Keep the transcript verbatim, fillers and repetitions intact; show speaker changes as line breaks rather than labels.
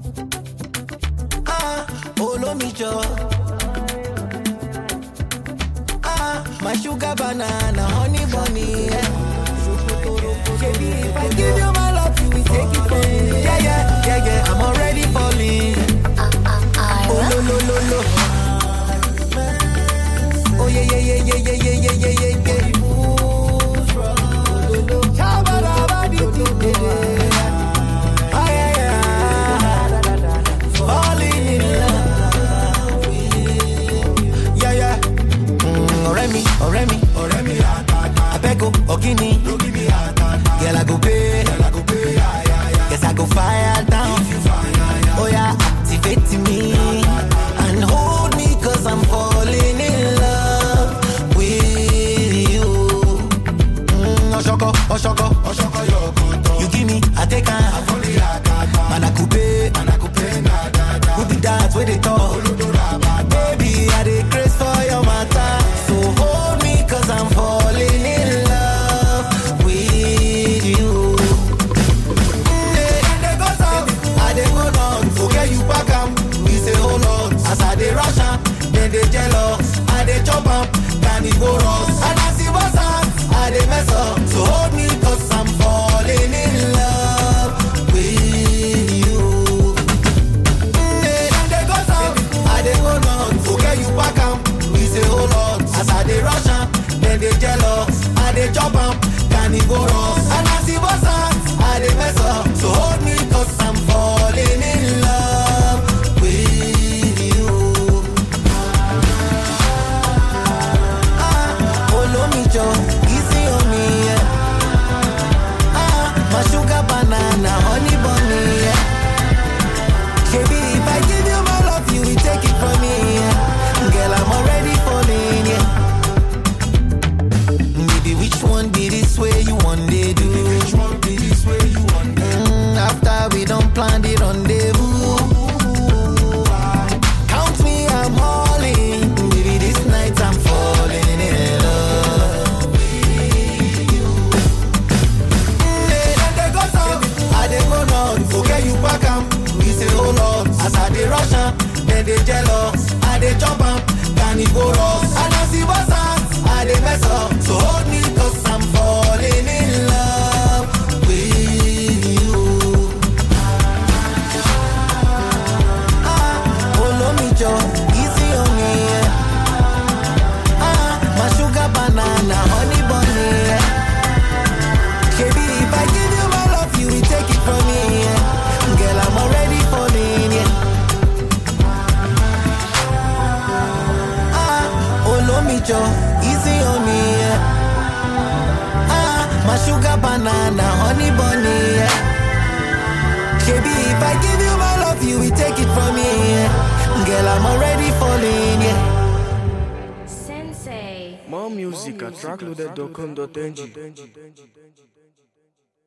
Ah, follow me, Joe. Ah, my sugar banana, honey bunny. Yeah. Baby, if I give you my love, you will take it from me. Yeah, yeah, yeah, yeah. I'm already falling.
Uh, uh,
Oh, lo, lo, lo, lo. Oh, yeah, yeah, yeah, yeah, yeah, yeah, yeah, yeah, yeah, yeah. Ah, yeah, yeah. Falling in love. Yeah, yeah. Mm, ọ̀rẹ́ mi, ọ̀rẹ́ mi, ọ̀rẹ́ mi. I beg o, ogini. Girl, I go pay. Yes, I go fire down. Oh yeah, activate me and hold me 'cause I'm falling in love with you. Mm, Oshoko, Oshoko, Oshoko, you give me, I take a man, I could pay, man, I could pay. Who be that, where they talk? Baby, I dey craze for your matter. So hold me 'cause I'm falling in love with you. Mm, eh, they go south, I dey go north. Okay, you pack 'em, we say hold on. As I dey rush 'em, then they jealous. I dey chop 'em, carnivorous. And as it was out, I dey mess up. So hold me 'cause I'm falling in love with you. Mm, eh, they go south, I dey go north. Okay, you pack 'em, we say hold on. As I dey rush 'em, then they jealous. I dey chop 'em, carnivorous. And as it was out, I dey mess up. So hold me 'cause I'm falling in love with you. Ah, follow me, Joe. Easy on me, yeah. Ah, my sugar banana, honey bunny, yeah. Baby, if I give you my love, you will take it from me, yeah. Girl, I'm already falling, yeah. Baby, which one be this way you want to do? Which one be this way you want to do? Mm, after we don't plan the rendezvous. Count me, I'm all in. Baby, this night I'm falling in love with you. Mm, eh, then they go south, I dey go north. Okay, you pack 'em, we say hold on. As I dey rush 'em, then they jealous. I dey chop 'em, carnivorous. And as it was out, I dey mess up. So hold me 'cause I'm falling in love with you. Ah, follow me, Joe. Easy on me, yeah. Ah, my sugar banana, honey bunny, yeah. Baby, if I give you my love, you will take it from me, yeah. Girl, I'm already falling, yeah. Ah, follow me, Joe. Easy on me, yeah. Ah, my sugar banana, honey bunny, yeah. Baby, if I give you my love, you will take it from me, yeah. Girl, I'm already falling, yeah.
Sensei.
More music at track loaded dot com dot n g.